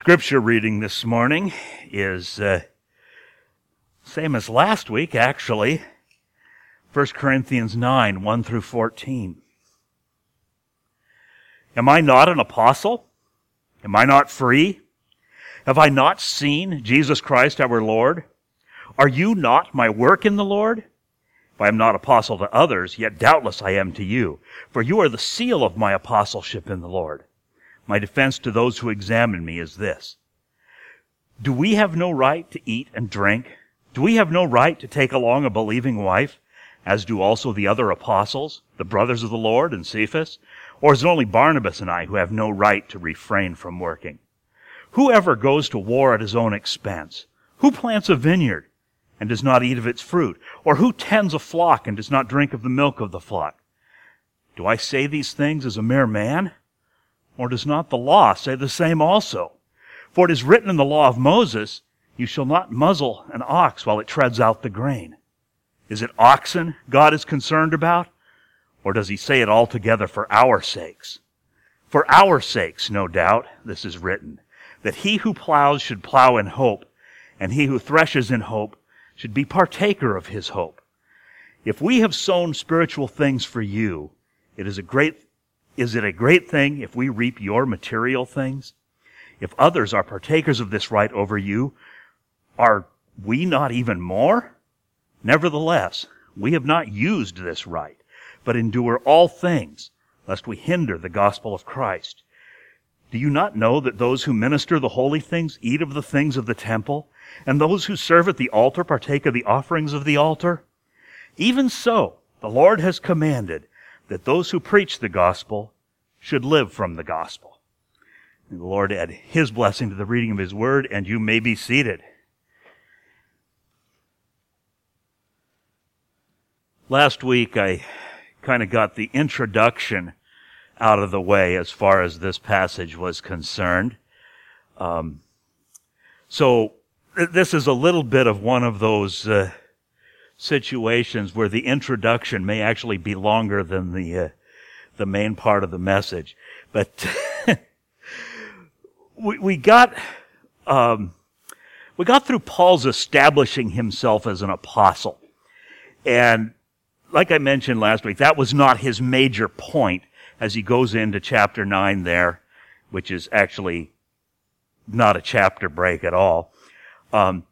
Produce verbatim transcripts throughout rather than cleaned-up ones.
Scripture reading this morning is uh, same as last week, actually. First Corinthians nine, one through fourteen. Am I not an apostle? Am I not free? Have I not seen Jesus Christ our Lord? Are you not my work in the Lord? If I am not apostle to others, yet doubtless I am to you, for you are the seal of my apostleship in the Lord. My defense to those who examine me is this: do we have no right to eat and drink? Do we have no right to take along a believing wife, as do also the other apostles, the brothers of the Lord and Cephas? Or is it only Barnabas and I who have no right to refrain from working? Whoever goes to war at his own expense? Who plants a vineyard and does not eat of its fruit? Or who tends a flock and does not drink of the milk of the flock? Do I say these things as a mere man? Or does not the law say the same also? For it is written in the law of Moses, you shall not muzzle an ox while it treads out the grain. Is it oxen God is concerned about? Or does he say it altogether for our sakes? For our sakes, no doubt, this is written, that he who plows should plow in hope, and he who threshes in hope should be partaker of his hope. If we have sown spiritual things for you, it is a great Is it a great thing if we reap your material things? If others are partakers of this right over you, are we not even more? Nevertheless, we have not used this right, but endure all things, lest we hinder the gospel of Christ. Do you not know that those who minister the holy things eat of the things of the temple, and those who serve at the altar partake of the offerings of the altar? Even so, the Lord has commanded that those who preach the gospel should live from the gospel. And the Lord add his blessing to the reading of his word, and you may be seated. Last week I kind of got the introduction out of the way as far as this passage was concerned. Um, so th- this is a little bit of one of those uh, situations where the introduction may actually be longer than the uh, the main part of the message. But we, we got um, we got through Paul's establishing himself as an apostle, and like I mentioned last week, that was not his major point as he goes into chapter nine there, which is actually not a chapter break at all. Um,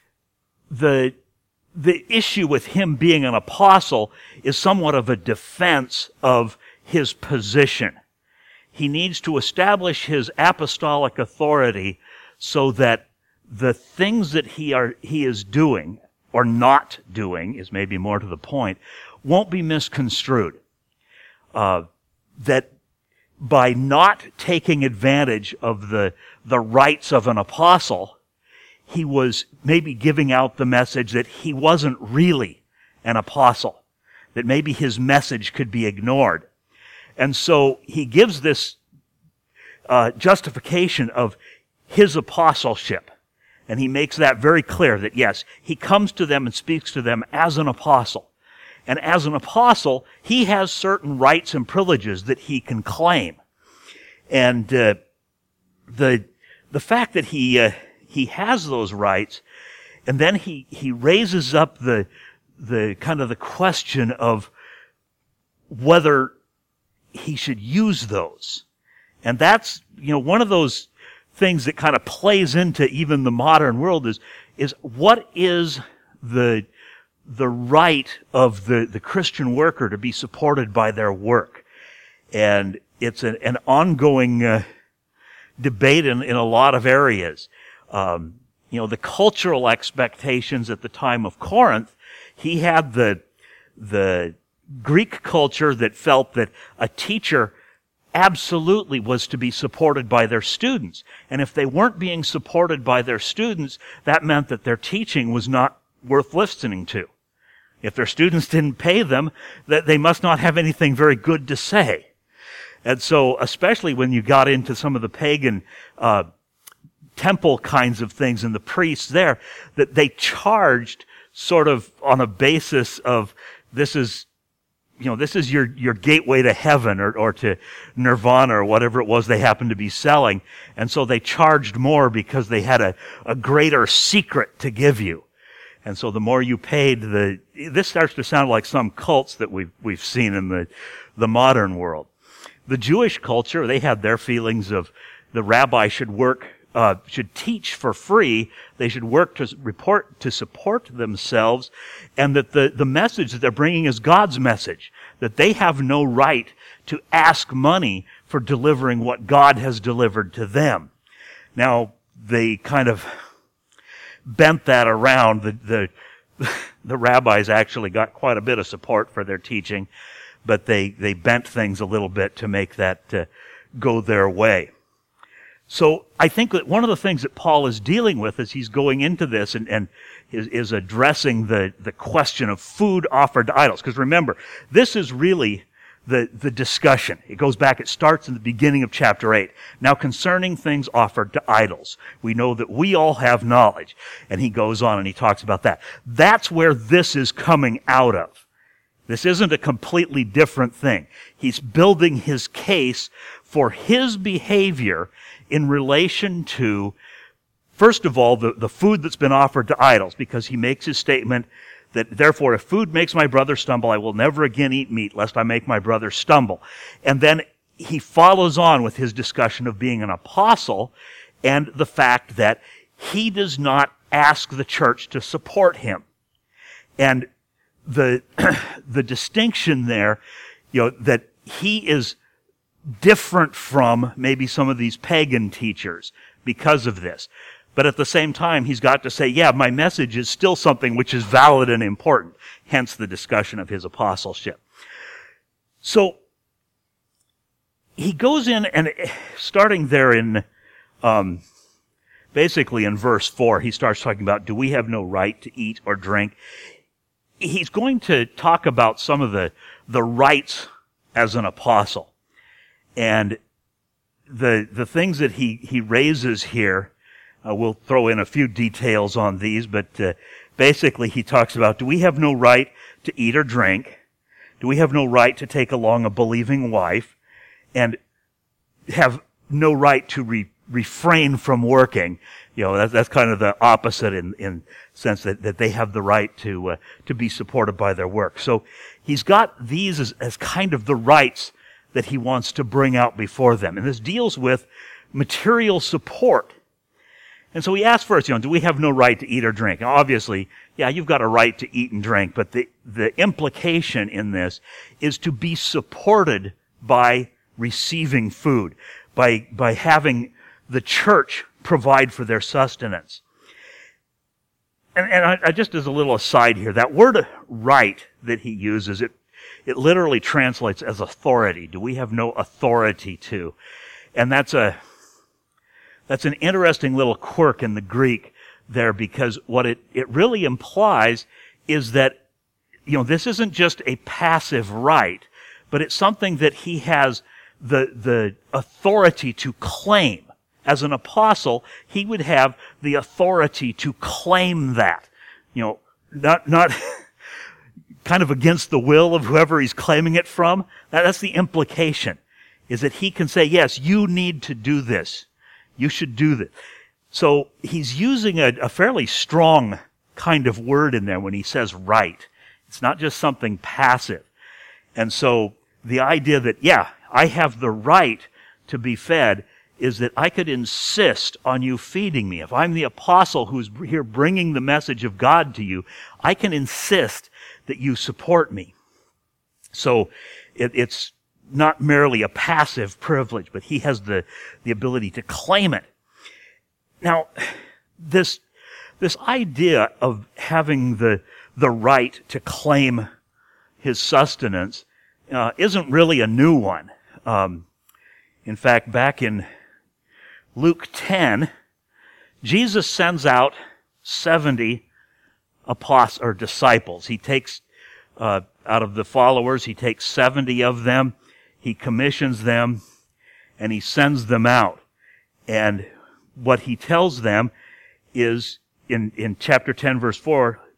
the The issue with him being an apostle is somewhat of a defense of his position. He needs to establish his apostolic authority so that the things that he are he is doing, or not doing, is maybe more to the point, won't be misconstrued. Uh, that by not taking advantage of the the rights of an apostle, he was maybe giving out the message that he wasn't really an apostle, that maybe his message could be ignored. And so he gives this uh, justification of his apostleship. And he makes that very clear that, yes, he comes to them and speaks to them as an apostle. And as an apostle, he has certain rights and privileges that he can claim. And uh, the the fact that he... Uh, He has those rights, and then he, he raises up the, the kind of the question of whether he should use those. And that's, you know, one of those things that kind of plays into even the modern world is, is what is the, the right of the, the Christian worker to be supported by their work? And it's an, an ongoing uh, debate in, in a lot of areas. Um, you know, the cultural expectations at the time of Corinth, he had the, the Greek culture that felt that a teacher absolutely was to be supported by their students. And if they weren't being supported by their students, that meant that their teaching was not worth listening to. If their students didn't pay them, that they must not have anything very good to say. And so, especially when you got into some of the pagan, uh, temple kinds of things and the priests there, that they charged sort of on a basis of this is you know, this is your, your gateway to heaven or, or to nirvana or whatever it was they happened to be selling. And so they charged more because they had a, a greater secret to give you. And so the more you paid, the, this starts to sound like some cults that we've, we've seen in the, the modern world. The Jewish culture, they had their feelings of the rabbi should work, uh, should teach for free. They should work to report, to support themselves, and that the, the message that they're bringing is God's message, that they have no right to ask money for delivering what God has delivered to them. Now, they kind of bent that around. The, the, the rabbis actually got quite a bit of support for their teaching, but they, they bent things a little bit to make that uh, go their way. So I think that one of the things that Paul is dealing with as he's going into this and, and is, is addressing the, the question of food offered to idols. Because remember, this is really the, the discussion. It goes back, it starts in the beginning of chapter eight. Now concerning things offered to idols, we know that we all have knowledge. And he goes on and he talks about that. That's where this is coming out of. This isn't a completely different thing. He's building his case for his behavior in relation to, first of all, the, the food that's been offered to idols, because he makes his statement that, therefore, if food makes my brother stumble, I will never again eat meat, lest I make my brother stumble. And then he follows on with his discussion of being an apostle and the fact that he does not ask the church to support him. And the, the distinction there, you know, that he is different from maybe some of these pagan teachers because of this. But at the same time, he's got to say, yeah, my message is still something which is valid and important. Hence the discussion of his apostleship. So, he goes in and starting there in, um, basically in verse four, he starts talking about, do we have no right to eat or drink? He's going to talk about some of the, the rights as an apostle. And the the things that he, he raises here, uh, we'll throw in a few details on these, but uh, basically he talks about, do we have no right to eat or drink? Do we have no right to take along a believing wife? And have no right to re, refrain from working? You know, that's, that's kind of the opposite in, in sense that, that they have the right to, uh, to be supported by their work. So he's got these as, as kind of the rights that he wants to bring out before them. And this deals with material support. And so he asks first, you know, do we have no right to eat or drink? Now, obviously, yeah, you've got a right to eat and drink, but the, the implication in this is to be supported by receiving food, by, by having the church provide for their sustenance. And, and I, I just as a little aside here, that word right that he uses, it It literally translates as authority. Do we have no authority to? And that's a, that's an interesting little quirk in the Greek there, because what it, it really implies is that, you know, this isn't just a passive right, but it's something that he has the, the authority to claim. As an apostle, he would have the authority to claim that. You know, not, not, kind of against the will of whoever he's claiming it from. That, that's the implication, is that he can say, yes, you need to do this. You should do this. So he's using a, a fairly strong kind of word in there when he says right. It's not just something passive. And so the idea that, yeah, I have the right to be fed is that I could insist on you feeding me. If I'm the apostle who's here bringing the message of God to you, I can insist that you support me. So it, it's not merely a passive privilege, but he has the, the ability to claim it. Now, this, this idea of having the, the right to claim his sustenance uh, isn't really a new one. Um, in fact, back in Luke ten, Jesus sends out seventy apostles or disciples. He takes, uh, out of the followers, he takes seventy of them, he commissions them, and he sends them out. And what he tells them is, in, in chapter ten, verse four,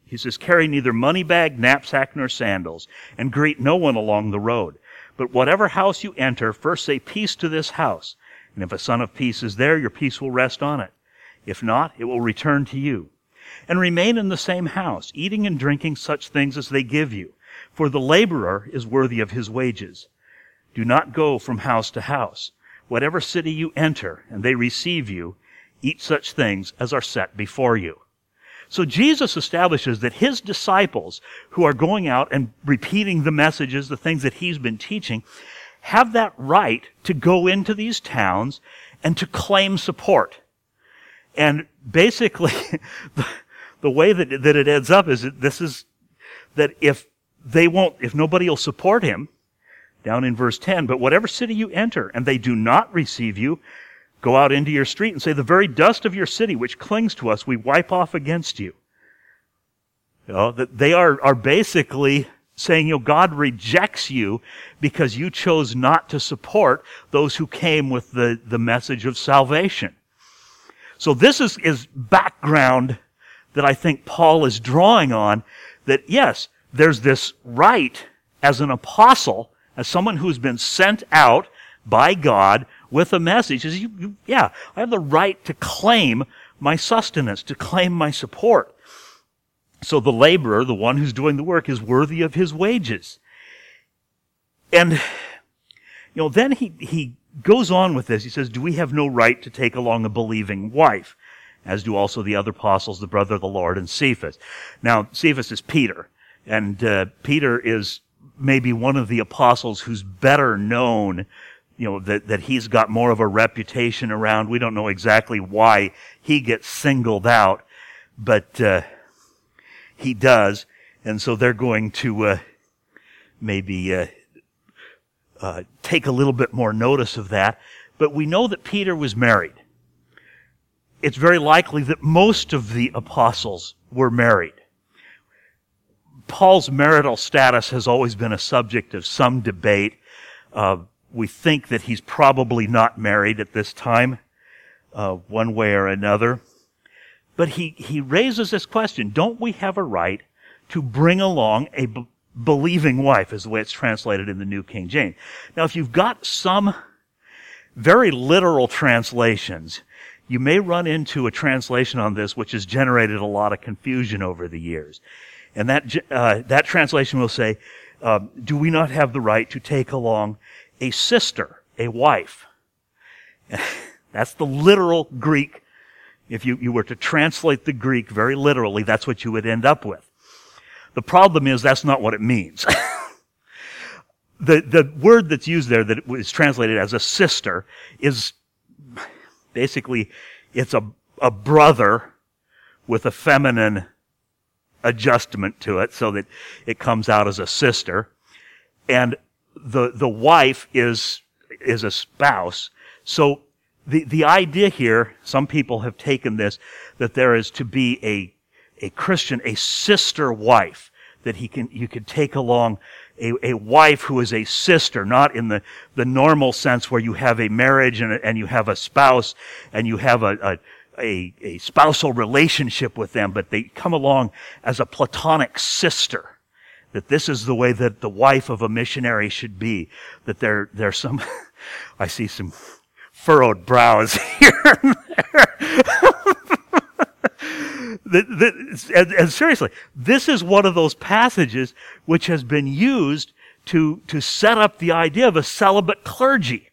He says, carry neither money bag, knapsack, nor sandals, and greet no one along the road. But whatever house you enter, first say peace to this house. And if a son of peace is there, your peace will rest on it. If not, it will return to you. And remain in the same house, eating and drinking such things as they give you. For the laborer is worthy of his wages. Do not go from house to house. Whatever city you enter, and they receive you, eat such things as are set before you. So Jesus establishes that his disciples, who are going out and repeating the messages, the things that he's been teaching, have that right to go into these towns and to claim support. And basically, the, the way that, that it ends up is that this is that if they won't, if nobody will support him, down in verse ten, but whatever city you enter and they do not receive you, go out into your street and say, the very dust of your city which clings to us, we wipe off against you. You know, that they are, are basically saying, you know, God rejects you because you chose not to support those who came with the, the message of salvation. So this is, is background that I think Paul is drawing on, that yes, there's this right as an apostle, as someone who's been sent out by God with a message, is you, you, yeah, I have the right to claim my sustenance, to claim my support. So the laborer, the one who's doing the work, is worthy of his wages. And, you know, then he, he goes on with this. He says, do we have no right to take along a believing wife? As do also the other apostles, the brother of the Lord, and Cephas. Now, Cephas is Peter. And uh, Peter is maybe one of the apostles who's better known, you know, that, that he's got more of a reputation around. We don't know exactly why he gets singled out, but uh, he does. And so they're going to uh, maybe uh, uh, take a little bit more notice of that. But we know that Peter was married. It's very likely that most of the apostles were married. Paul's marital status has always been a subject of some debate. Uh, we think that he's probably not married at this time, uh, one way or another. But he, he raises this question, don't we have a right to bring along a b- believing wife, is the way it's translated in the New King James. Now, if you've got some very literal translations, you may run into a translation on this which has generated a lot of confusion over the years. And that uh, that translation will say, uh, do we not have the right to take along a sister, a wife? That's the literal Greek. If you, you were to translate the Greek very literally, that's what you would end up with. The problem is that's not what it means. the the word that's used there that is translated as a sister is basically, it's a, a brother with a feminine adjustment to it so that it comes out as a sister. And the the wife is is a spouse. So the the idea here, some people have taken this, that there is to be a a Christian, a sister wife, that he can you could take along a, a wife who is a sister, not in the, the normal sense where you have a marriage and, a, and you have a spouse and you have a, a A, a spousal relationship with them, but they come along as a platonic sister. That this is the way that the wife of a missionary should be. That there, there's some, I see some furrowed brows here and there. that, that, and, and seriously, this is one of those passages which has been used to, to set up the idea of a celibate clergy.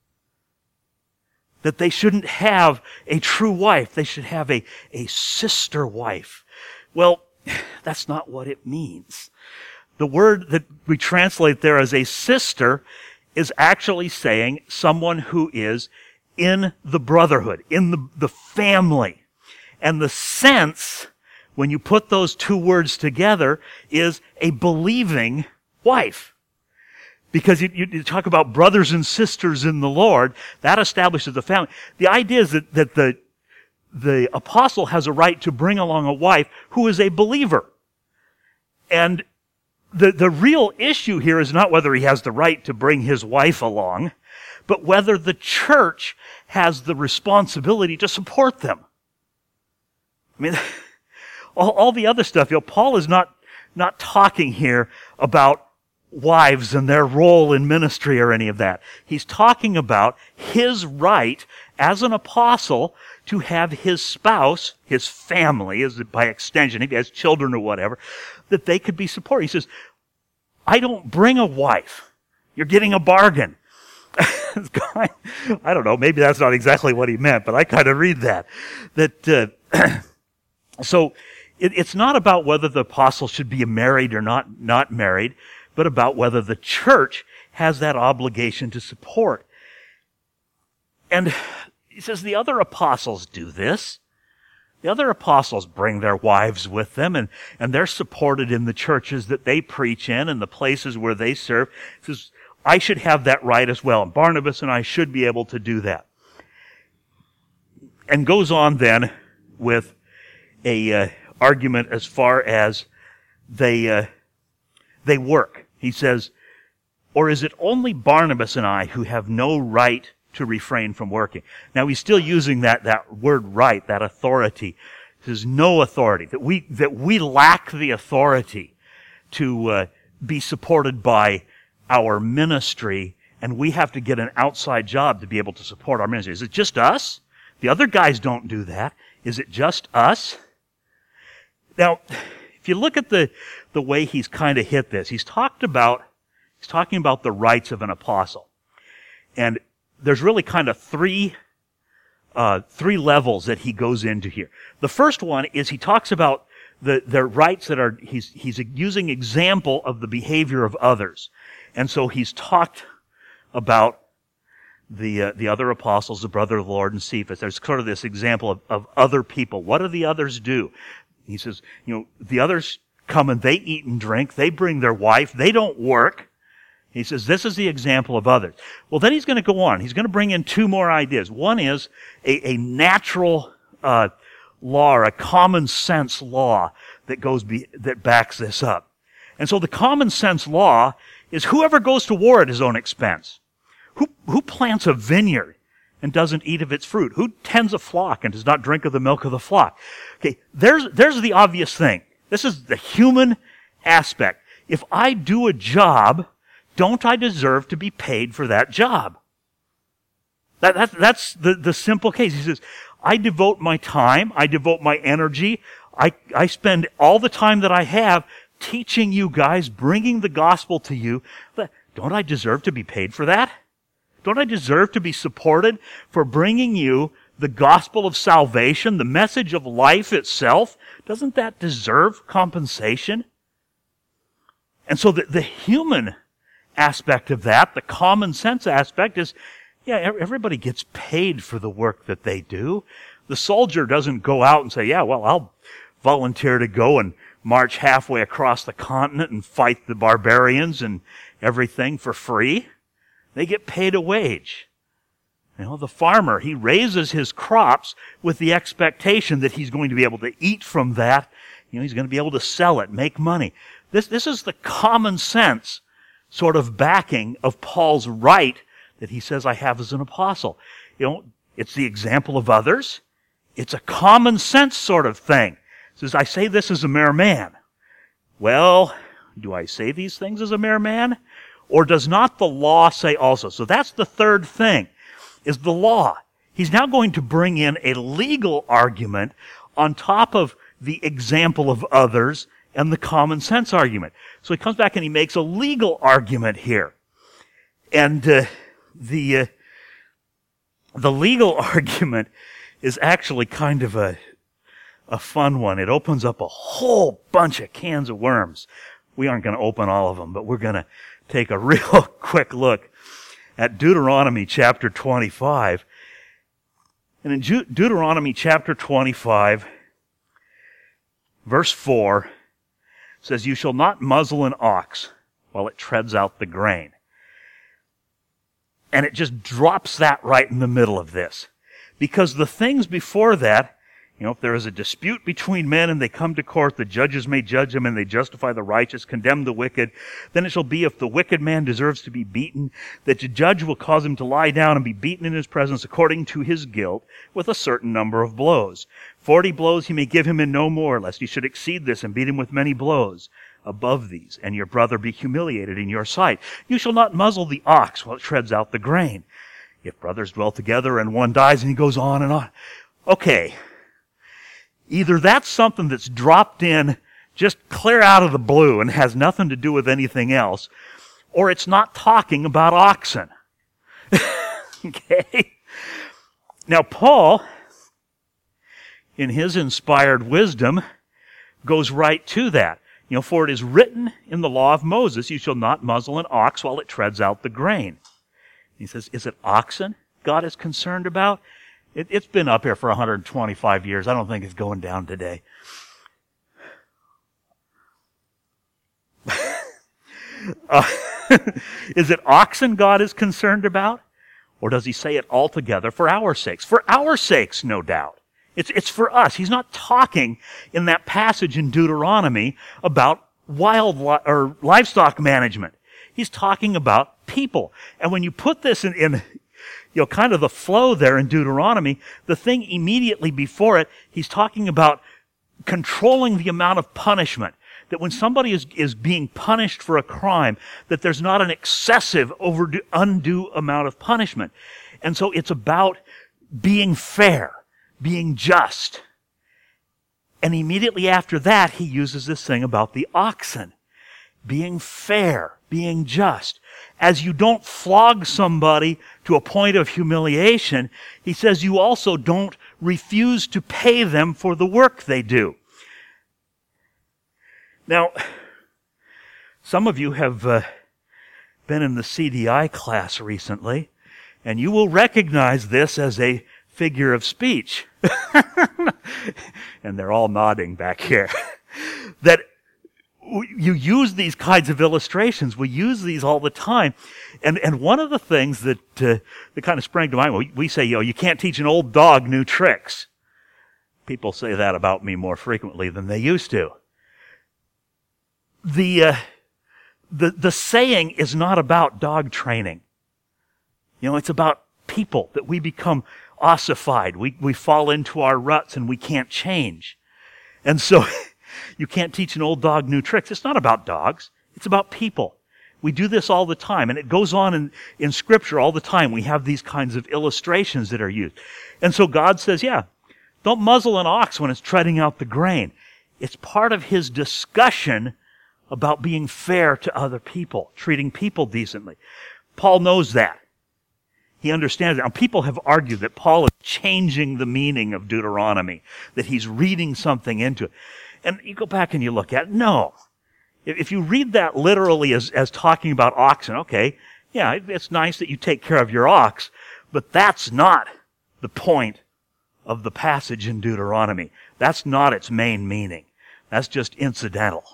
That they shouldn't have a true wife. They should have a, a sister wife. Well, that's not what it means. The word that we translate there as a sister is actually saying someone who is in the brotherhood, in the, the family. And the sense, when you put those two words together, is a believing wife. Because you, you, you talk about brothers and sisters in the Lord, that establishes the family. The idea is that, that the, the apostle has a right to bring along a wife who is a believer. And the, the real issue here is not whether he has the right to bring his wife along, but whether the church has the responsibility to support them. I mean, all, all the other stuff, you know, Paul is not, not talking here about wives and their role in ministry or any of that. He's talking about his right as an apostle to have his spouse, his family, as by extension, if he has children or whatever, that they could be supported. He says, I don't bring a wife. You're getting a bargain. I don't know, maybe that's not exactly what he meant, but I kind of read that. That uh, so it, it's not about whether the apostle should be married or not, not married, but about whether the church has that obligation to support. And he says the other apostles do this. The other apostles bring their wives with them, and, and they're supported in the churches that they preach in and the places where they serve. He says, I should have that right as well. And Barnabas and I should be able to do that. And goes on then with a uh, argument as far as they uh, they work. He says, or is it only Barnabas and I who have no right to refrain from working? Now he's still using that, that word right, that authority. He says no authority, that we, that we lack the authority to uh, be supported by our ministry, and we have to get an outside job to be able to support our ministry. Is it just us? The other guys don't do that. Is it just us? Now, if you look at the, the way he's kind of hit this, he's talked about, he's talking about the rights of an apostle. And there's really kind of three, uh, three levels that he goes into here. The first one is he talks about the, the rights that are, he's, he's using example of the behavior of others. And so he's talked about the uh, the other apostles, the brother of the Lord and Cephas. There's sort of this example of, of other people. What do the others do? He says, you know, the others come and they eat and drink. They bring their wife. They don't work. He says, this is the example of others. Well, then he's going to go on. He's going to bring in two more ideas. One is a, a natural uh, law, or a common sense law that goes be, that backs this up. And so the common sense law is whoever goes to war at his own expense. Who, who plants a vineyard and doesn't eat of its fruit? Who tends a flock and does not drink of the milk of the flock? Okay, there's, there's the obvious thing. This is the human aspect. If I do a job, don't I deserve to be paid for that job? That, that, that's the, the simple case. He says, I devote my time, I devote my energy, I, I spend all the time that I have teaching you guys, bringing the gospel to you. Don't I deserve to be paid for that? Don't I deserve to be supported for bringing you the gospel of salvation, the message of life itself? Doesn't that deserve compensation? And so the, the human aspect of that, the common sense aspect is, yeah, everybody gets paid for the work that they do. The soldier doesn't go out and say, yeah, well, I'll volunteer to go and march halfway across the continent and fight the barbarians and everything for free. They get paid a wage. You know, the farmer, he raises his crops with the expectation that he's going to be able to eat from that. You know, he's going to be able to sell it, make money. This, this is the common sense sort of backing of Paul's right that he says I have as an apostle. You know, it's the example of others. It's a common sense sort of thing. It says, I say this as a mere man. Well, do I say these things as a mere man? Or does not the law say also? So that's the third thing, is the law. He's now going to bring in a legal argument on top of the example of others and the common sense argument. So he comes back and he makes a legal argument here. And uh, the uh, the legal argument is actually kind of a a fun one. It opens up a whole bunch of cans of worms. We aren't going to open all of them, but we're going to take a real quick look at Deuteronomy chapter twenty-five. And in Ju- Deuteronomy chapter twenty-five, verse four, it says, you shall not muzzle an ox while it treads out the grain. And it just drops that right in the middle of this. Because the things before that, You know, if there is a dispute between men and they come to court, the judges may judge them and they justify the righteous, condemn the wicked. Then it shall be, if the wicked man deserves to be beaten, that the judge will cause him to lie down and be beaten in his presence according to his guilt with a certain number of blows. Forty blows he may give him and no more, lest he should exceed this and beat him with many blows above these, and your brother be humiliated in your sight. You shall not muzzle the ox while it treads out the grain. If brothers dwell together and one dies, and he goes on and on. Okay. Either that's something that's dropped in just clear out of the blue and has nothing to do with anything else, or it's not talking about oxen. Okay? Now, Paul, in his inspired wisdom, goes right to that. You know, for it is written in the law of Moses, you shall not muzzle an ox while it treads out the grain. He says, is it oxen God is concerned about? It, it's been up here for one hundred twenty-five years. I don't think it's going down today. uh, is it oxen God is concerned about? Or does he say it altogether for our sakes? For our sakes, no doubt. It's, it's for us. He's not talking in that passage in Deuteronomy about wild li- or livestock management. He's talking about people. And when you put this in, in you know, kind of the flow there in Deuteronomy, the thing immediately before it, he's talking about controlling the amount of punishment. That when somebody is, is being punished for a crime, that there's not an excessive, overdue, undue amount of punishment. And so it's about being fair, being just. And immediately after that, he uses this thing about the oxen. Being fair, being just. As you don't flog somebody to a point of humiliation, he says you also don't refuse to pay them for the work they do. Now, some of you have uh, been in the C D I class recently, and you will recognize this as a figure of speech. And they're all nodding back here. That you use these kinds of illustrations. We use these all the time. And and one of the things that uh, that kind of sprang to mind, well, we say, you know, you can't teach an old dog new tricks. People say that about me more frequently than they used to. The uh, the the saying is not about dog training. You know, it's about people, that we become ossified. We we fall into our ruts and we can't change. And so you can't teach an old dog new tricks. It's not about dogs. It's about people. We do this all the time, and it goes on in, in Scripture all the time. We have these kinds of illustrations that are used. And so God says, yeah, don't muzzle an ox when it's treading out the grain. It's part of his discussion about being fair to other people, treating people decently. Paul knows that. He understands that. Now, people have argued that Paul is changing the meaning of Deuteronomy, that he's reading something into it. And you go back and you look at it. No. If you read that literally as, as talking about oxen, okay, yeah, it's nice that you take care of your ox, but that's not the point of the passage in Deuteronomy. That's not its main meaning. That's just incidental.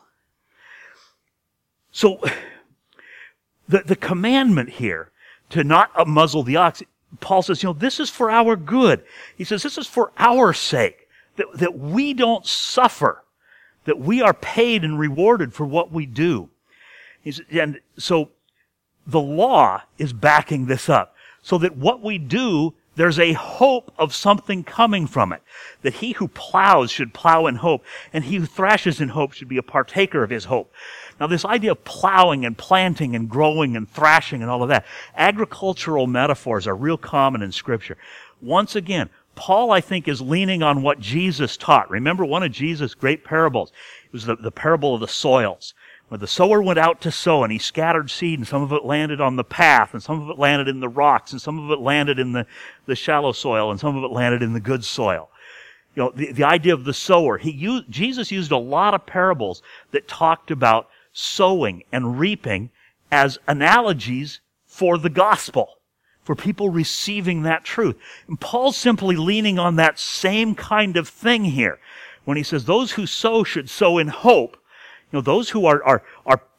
So, the, the commandment here to not muzzle the ox, Paul says, you know, this is for our good. He says, this is for our sake, that, that we don't suffer, that we are paid and rewarded for what we do. He's, and so the law is backing this up, so that what we do, there's a hope of something coming from it. That he who plows should plow in hope, and he who thrashes in hope should be a partaker of his hope. Now, this idea of plowing and planting and growing and thrashing and all of that, agricultural metaphors are real common in Scripture. Once again, Paul, I think, is leaning on what Jesus taught. Remember one of Jesus' great parables? It was the, the parable of the soils, where the sower went out to sow, and he scattered seed, and some of it landed on the path, and some of it landed in the rocks, and some of it landed in the, the shallow soil, and some of it landed in the good soil. You know, the, the idea of the sower. He used, Jesus used a lot of parables that talked about sowing and reaping as analogies for the gospel, for people receiving that truth. And Paul's simply leaning on that same kind of thing here when he says those who sow should sow in hope. You know, those who are, are, are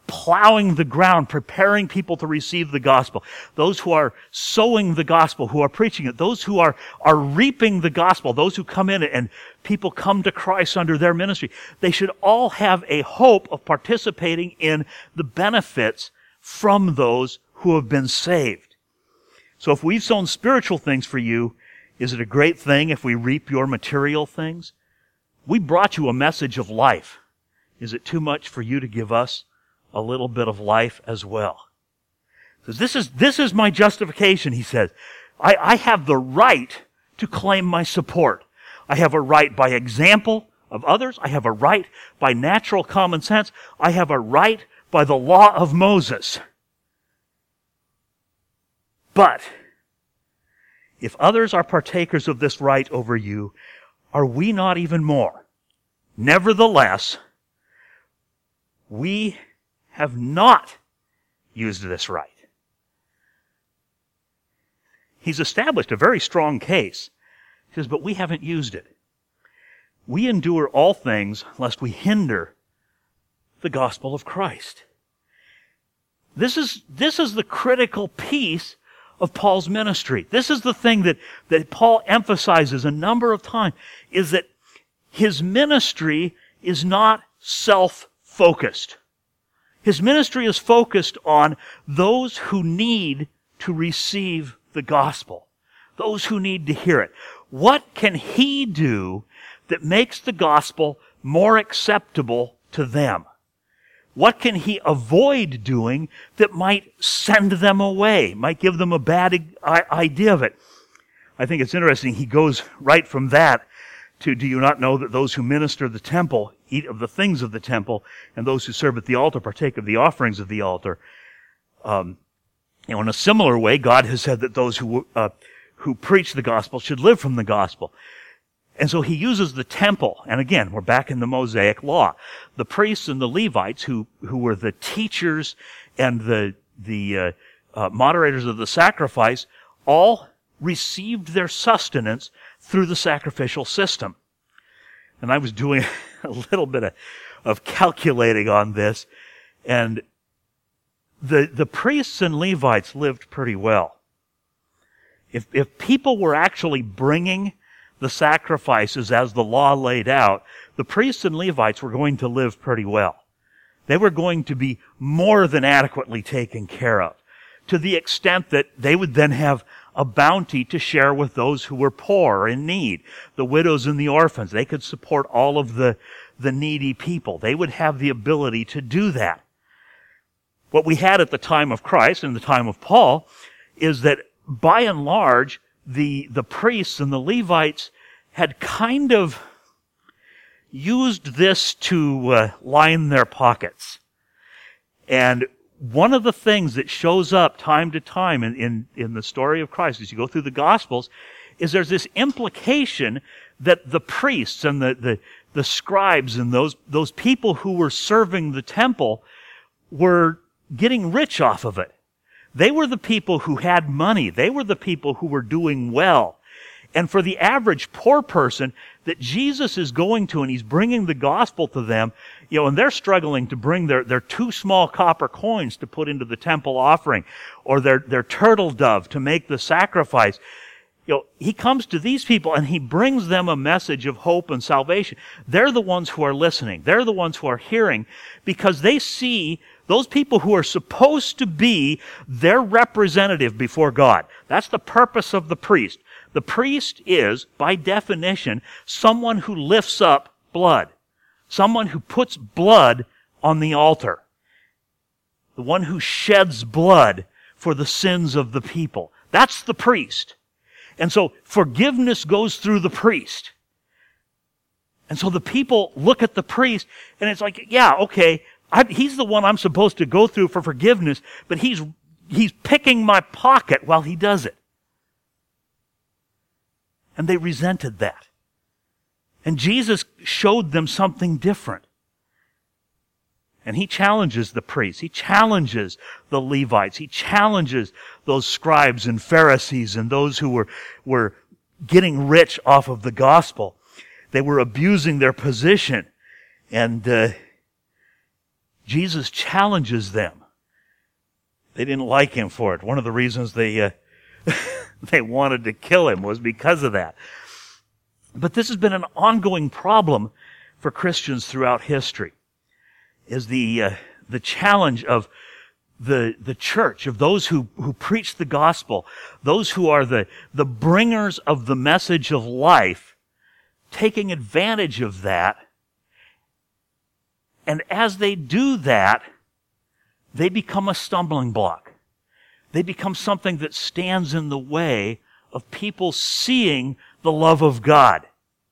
plowing the ground, preparing people to receive the gospel, those who are sowing the gospel, who are preaching it, those who are, are reaping the gospel, those who come in and people come to Christ under their ministry, they should all have a hope of participating in the benefits from those who have been saved. So if we've sown spiritual things for you, is it a great thing if we reap your material things? We brought you a message of life. Is it too much for you to give us a little bit of life as well? So this is, this is my justification, he says. I, I have the right to claim my support. I have a right by example of others. I have a right by natural common sense. I have a right by the law of Moses. But if others are partakers of this right over you, are we not even more? Nevertheless, we have not used this right. He's established a very strong case. He says, but we haven't used it. We endure all things lest we hinder the gospel of Christ. This is, this is the critical piece of Paul's ministry. This is the thing that, that Paul emphasizes a number of times, is that his ministry is not self-focused. His ministry is focused on those who need to receive the gospel, those who need to hear it. What can he do that makes the gospel more acceptable to them? What can he avoid doing that might send them away, might give them a bad idea of it? I think it's interesting. He goes right from that to, do you not know that those who minister the temple eat of the things of the temple, and those who serve at the altar partake of the offerings of the altar? Um, you know, in a similar way, God has said that those who uh, who preach the gospel should live from the gospel. And so he uses the temple, and again, we're back in the Mosaic law. The priests and the Levites, who who were the teachers and the the uh, uh, moderators of the sacrifice, all received their sustenance through the sacrificial system. And I was doing a little bit of, of calculating on this, and the the priests and Levites lived pretty well. If if people were actually bringing the sacrifices as the law laid out, the priests and Levites were going to live pretty well. They were going to be more than adequately taken care of, to the extent that they would then have a bounty to share with those who were poor or in need, the widows and the orphans. They could support all of the, the needy people. They would have the ability to do that. What we had at the time of Christ and the time of Paul is that by and large, the, the priests and the Levites had kind of used this to uh, line their pockets. And one of the things that shows up time to time in, in, in the story of Christ as you go through the Gospels is there's this implication that the priests and the, the, the scribes and those, those people who were serving the temple were getting rich off of it. They were the people who had money. They were the people who were doing well. And for the average poor person that Jesus is going to and he's bringing the gospel to them, you know, and they're struggling to bring their, their two small copper coins to put into the temple offering or their, their turtle dove to make the sacrifice. You know, he comes to these people and he brings them a message of hope and salvation. They're the ones who are listening. They're the ones who are hearing because they see those people who are supposed to be their representative before God. That's the purpose of the priest. The priest is, by definition, someone who lifts up blood. Someone who puts blood on the altar. The one who sheds blood for the sins of the people. That's the priest. And so forgiveness goes through the priest. And so the people look at the priest and it's like, yeah, okay, I, he's the one I'm supposed to go through for forgiveness, but he's, he's picking my pocket while he does it. And they resented that. And Jesus showed them something different. And he challenges the priests. He challenges the Levites. He challenges those scribes and Pharisees and those who were, were getting rich off of the gospel. They were abusing their position. And uh, Jesus challenges them. They didn't like him for it. One of the reasons they uh, they wanted to kill him was because of that. But this has been an ongoing problem for Christians throughout history, is the uh, the challenge of the the church, of those who, who preach the gospel, those who are the, the bringers of the message of life, taking advantage of that. And as they do that, they become a stumbling block. They become something that stands in the way of people seeing the love of God.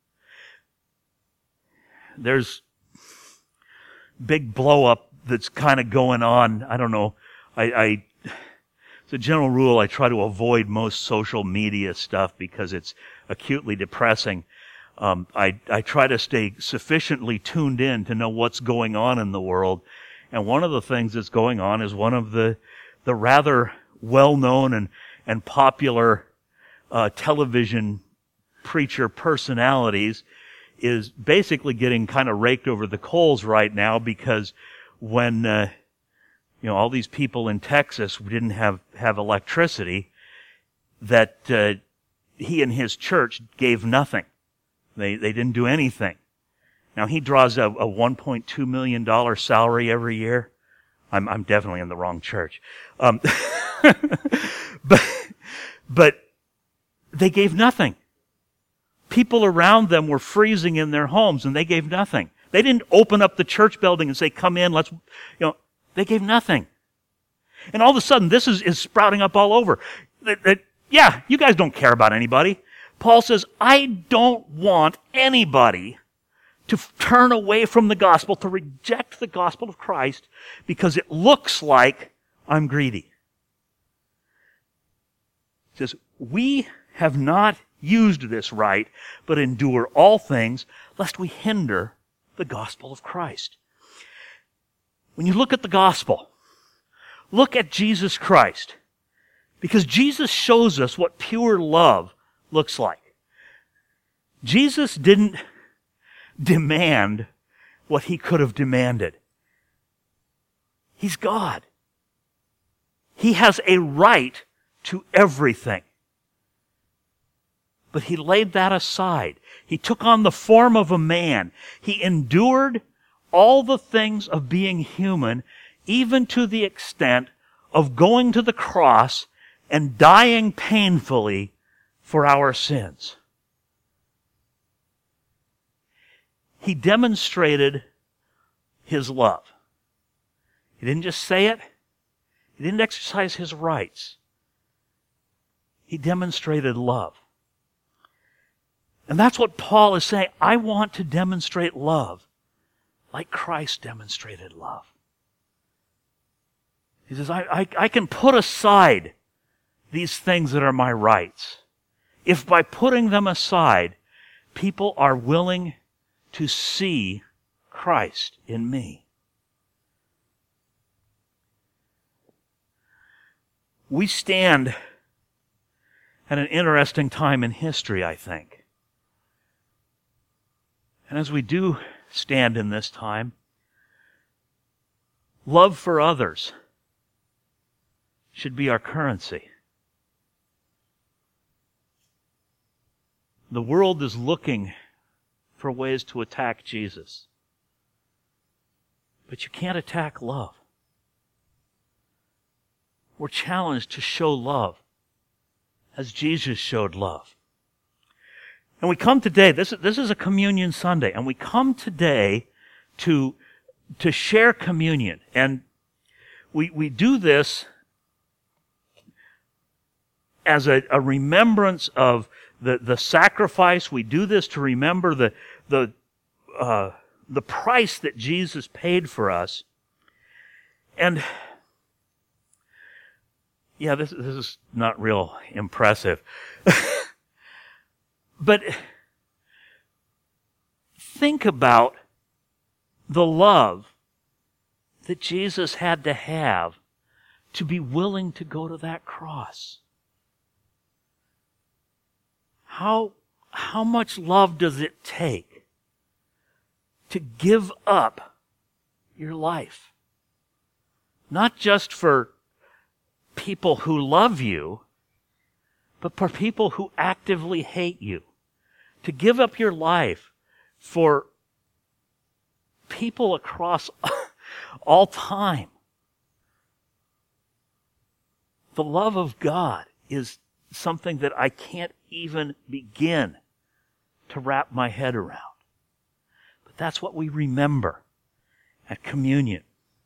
There's big blow up that's kind of going on. I don't know. I, I, it's a general rule. I try to avoid most social media stuff because it's acutely depressing. Um, I, I try to stay sufficiently tuned in to know what's going on in the world. And one of the things that's going on is one of the, the rather well-known and, and popular, uh, television preacher personalities is basically getting kind of raked over the coals right now, because when, uh, you know, all these people in Texas didn't have, have electricity, that, uh, he and his church gave nothing. They, they didn't do anything. Now, he draws a, a one point two million dollars salary every year. I'm, I'm definitely in the wrong church. Um, but, but they gave nothing. People around them were freezing in their homes, and they gave nothing. They didn't open up the church building and say, come in, let's, you know, they gave nothing. And all of a sudden, this is, is sprouting up all over. That, that, yeah, you guys don't care about anybody. Paul says, I don't want anybody to f- turn away from the gospel, to reject the gospel of Christ, because it looks like I'm greedy. He says, we have not used this right, but endure all things, lest we hinder the gospel of Christ. When you look at the gospel, look at Jesus Christ, because Jesus shows us what pure love looks like. Jesus didn't demand what he could have demanded. He's God. He has a right to everything. But he laid that aside. He took on the form of a man. He endured all the things of being human, even to the extent of going to the cross and dying painfully for our sins. He demonstrated his love. He didn't just say it. He didn't exercise his rights. He demonstrated love. And that's what Paul is saying. I want to demonstrate love like Christ demonstrated love. He says, I, I, I can put aside these things that are my rights if by putting them aside, people are willing to see Christ in me. We stand at an interesting time in history, I think. And as we do stand in this time, love for others should be our currency. The world is looking for ways to attack Jesus. But you can't attack love. We're challenged to show love as Jesus showed love. And we come today, this is, this is a communion Sunday, and we come today to, to share communion. And we, we do this as a, a remembrance of the, the sacrifice. We do this to remember the, the, uh, the price that Jesus paid for us. And yeah, this, this is not real impressive. But think about the love that Jesus had to have to be willing to go to that cross. How, how much love does it take to give up your life? not just for people who love you, but for people who actively hate you. To give up your life for people across all time. The love of God is something that I can't even begin to wrap my head around. But that's what we remember at communion.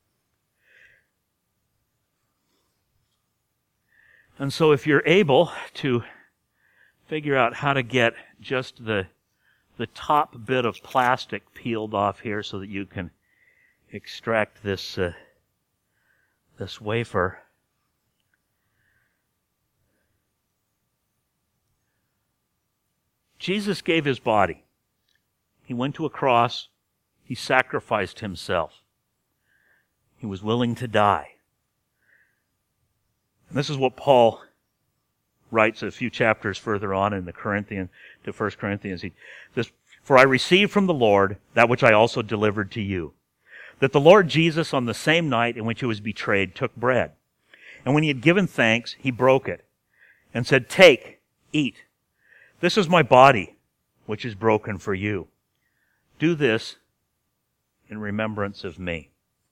And so if you're able to figure out how to get just the the top bit of plastic peeled off here so that you can extract this uh, this wafer. Jesus gave his body. He went to a cross. He sacrificed himself. He was willing to die. And this is what Paul writes a few chapters further on in the Corinthian to First Corinthians. He says, "For I received from the Lord that which I also delivered to you, that the Lord Jesus on the same night in which he was betrayed took bread. And when he had given thanks, he broke it and said, 'Take, eat. This is my body, which is broken for you. Do this in remembrance of me.'"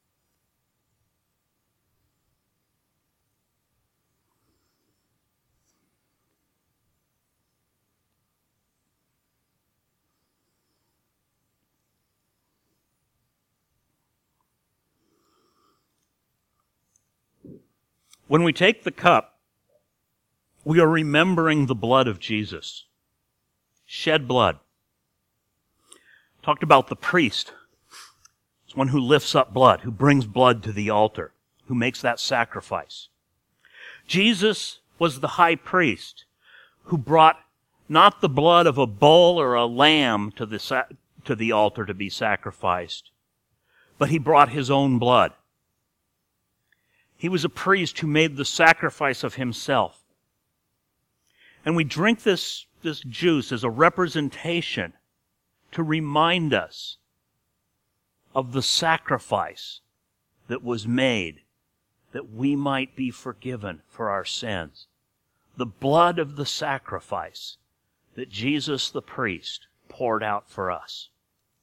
When we take the cup, we are remembering the blood of Jesus. Shed blood. Talked about the priest. It's one who lifts up blood, who brings blood to the altar, who makes that sacrifice. Jesus was the high priest who brought not the blood of a bull or a lamb to the, sa- to the altar to be sacrificed, but he brought his own blood. He was a priest who made the sacrifice of himself. And we drink this, this juice as a representation to remind us of the sacrifice that was made that we might be forgiven for our sins. The blood of the sacrifice that Jesus the priest poured out for us.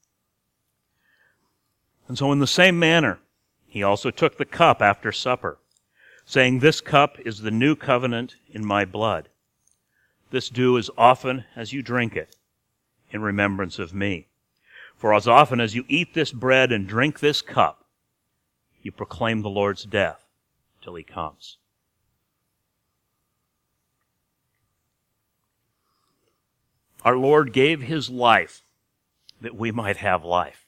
And so in the same manner, he also took the cup after supper, saying, "This cup is the new covenant in my blood. This do as often as you drink it in remembrance of me. For as often as you eat this bread and drink this cup, you proclaim the Lord's death till he comes." Our Lord gave his life that we might have life.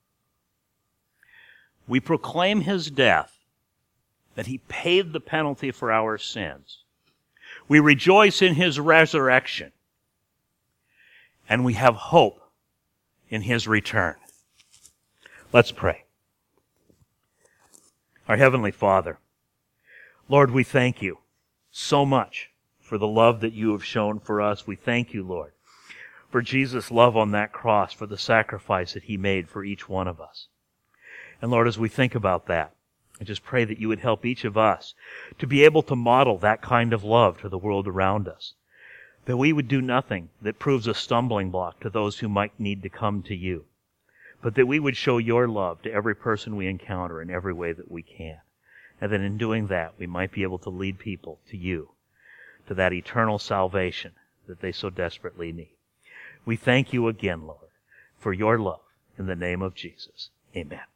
We proclaim his death, that he paid the penalty for our sins. We rejoice in his resurrection, and we have hope in his return. Let's pray. Our Heavenly Father, Lord, we thank you so much for the love that you have shown for us. We thank you, Lord, for Jesus' love on that cross, for the sacrifice that he made for each one of us. And Lord, as we think about that, I just pray that you would help each of us to be able to model that kind of love to the world around us. That we would do nothing that proves a stumbling block to those who might need to come to you. But that we would show your love to every person we encounter in every way that we can. And that in doing that, we might be able to lead people to you, to that eternal salvation that they so desperately need. We thank you again, Lord, for your love in the name of Jesus. Amen.